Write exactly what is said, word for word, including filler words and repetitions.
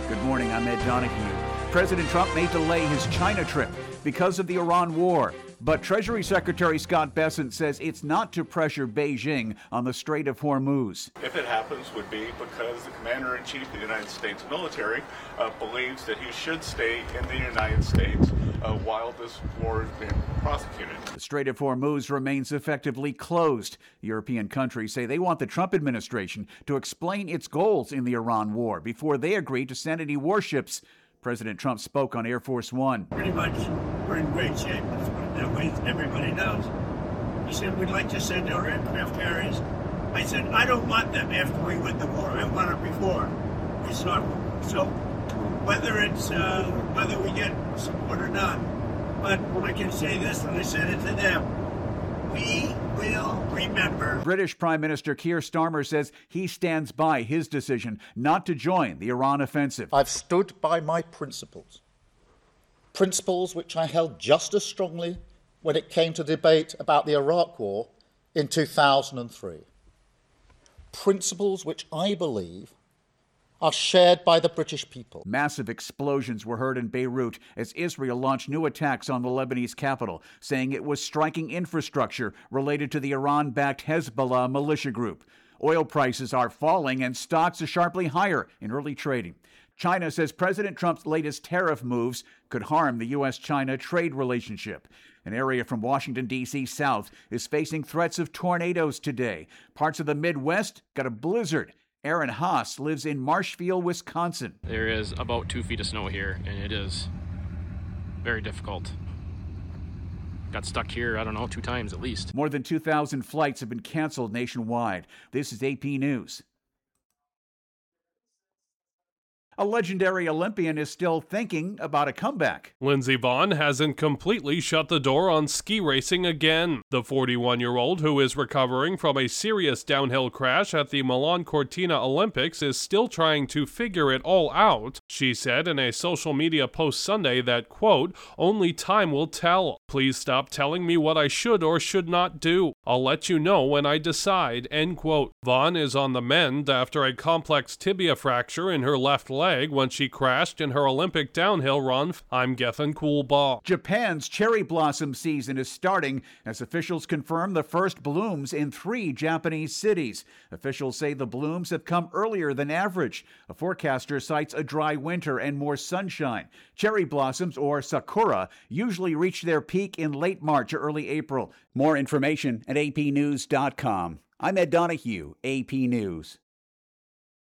Good morning, I'm Ed Donahue. President Trump may delay his China trip because of the Iran war, but Treasury Secretary Scott Bessent says it's not to pressure Beijing on the Strait of Hormuz. If it happens, would be because the Commander-in-Chief of the United States military uh, believes that he should stay in the United States uh, while this war is being prosecuted. The Strait of Hormuz remains effectively closed. European countries say they want the Trump administration to explain its goals in the Iran war before they agree to send any warships. President Trump spoke on Air Force One. Pretty much, we're in great shape. Let's put it that way. Everybody knows. He said, we'd like to send our aircraft carriers. I said, I don't want them after we win the war. I want it before we start. So whether it's, uh, whether we get support or not, but I can say this when I said it to them. We will remember. British Prime Minister Keir Starmer says he stands by his decision not to join the Iran offensive. I've stood by my principles, principles which I held just as strongly when it came to debate about the Iraq War in two thousand three. Principles which I believe are shared by the British people. Massive explosions were heard in Beirut as Israel launched new attacks on the Lebanese capital, saying it was striking infrastructure related to the Iran-backed Hezbollah militia group. Oil prices are falling and stocks are sharply higher in early trading. China says President Trump's latest tariff moves could harm the U S China trade relationship. An area from Washington, D C south is facing threats of tornadoes today. Parts of the Midwest got a blizzard. Aaron Haas lives in Marshfield, Wisconsin. There is about two feet of snow here, and it is very difficult. Got stuck here, I don't know, two times at least. More than two thousand flights have been canceled nationwide. This is A P News. A legendary Olympian is still thinking about a comeback. Lindsey Vonn hasn't completely shut the door on ski racing again. The forty-one-year-old, who is recovering from a serious downhill crash at the Milan Cortina Olympics, is still trying to figure it all out. She said in a social media post Sunday that, quote, "Only time will tell. Please stop telling me what I should or should not do. I'll let you know when I decide," end quote. Vonn is on the mend after a complex tibia fracture in her left leg when she crashed in her Olympic downhill run. I'm Gethin Coolbaugh. Japan's cherry blossom season is starting as officials confirm the first blooms in three Japanese cities. Officials say the blooms have come earlier than average. A forecaster cites a dry winter and more sunshine. Cherry blossoms, or sakura, usually reach their peak in late March or early April. More information at A P news dot com. I'm Ed Donahue, A P News.